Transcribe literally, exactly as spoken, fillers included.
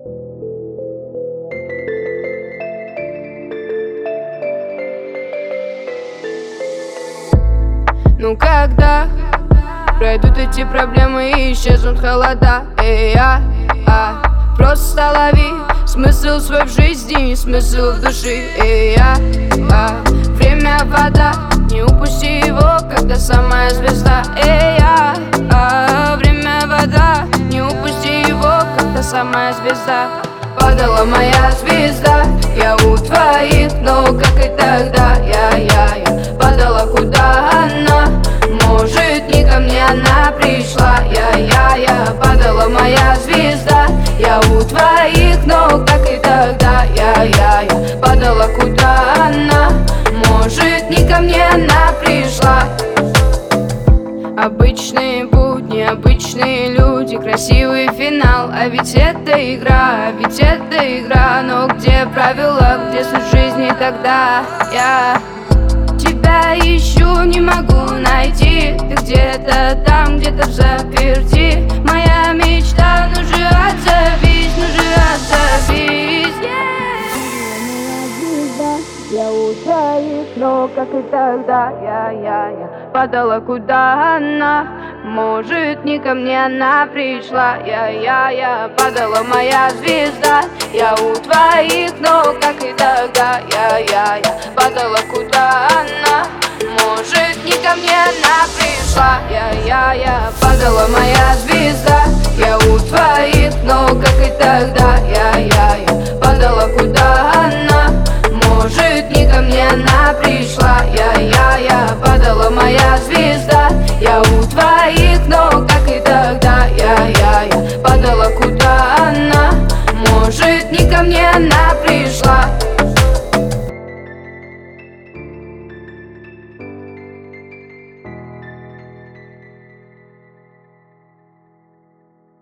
Ну когда пройдут эти проблемы и исчезнут холода, эй, а, а, просто лови смысл свой в жизни и смысл в душе, эй, а, а, время вода, не упусти его, когда самая звезда, эй, а, а, время вода, не упусти его, когда самая звезда. Падала моя звезда, я у твоих ног, как и тогда, я, я, я падала, куда она? Может, не ко мне она пришла, я, я, я падала моя звезда, я у твоих ног, как и тогда, я, я, я падала, куда она? Может, не ко мне она пришла. Обычные будни, обычные люди, красивый финал. А ведь это игра, а ведь это игра. Но где правила, где суть жизни тогда? Я тебя ищу, не могу найти. Ты где-то там, где-то взаперти. Моя мечта, ну же отзовись, ну же отзовись, yeah. Я у твоих ног, как и тогда, я, я, я падала, куда она? Может, не ко мне она пришла, я, я, я падала, моя звезда. Я у твоих ног, как и тогда, я, я, я падала, куда она? Может, не ко мне она пришла, я, я, я падала, моя звезда. Я у твоих ног, как и тогда, я, я